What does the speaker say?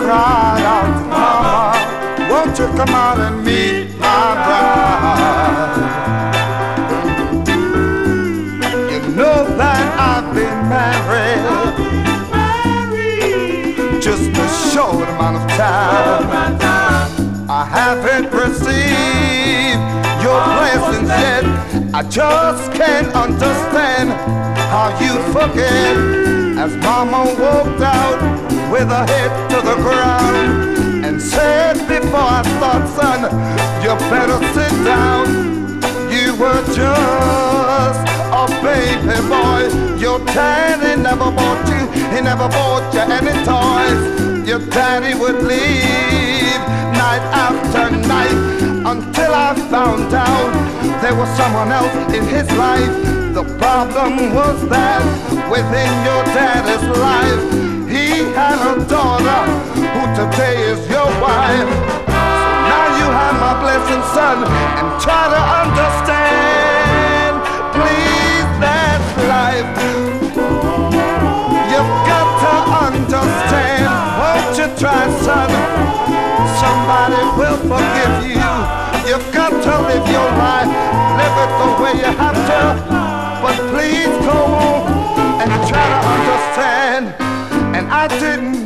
cried out, Mama, won't you come out and meet my bride? You know that I've been married just a short amount of time. I haven't received your blessings yet. I just can't understand how you forget. As Mama walked out with her head to the ground and said, before I start, son, you better sit down. You were just a baby boy. Your daddy never bought you, he never bought you any toys. Your daddy would leave night after night until I found out there was someone else in his life. The problem was that within your daddy's life, he had a daughter who today is your wife. So now you have my blessing, son, and try to understand. Please, that's life. You've got to understand. Won't you try, son? Somebody will forgive you. You've got to live your life, live it the way you have to. But please go on and try to understand. And I didn't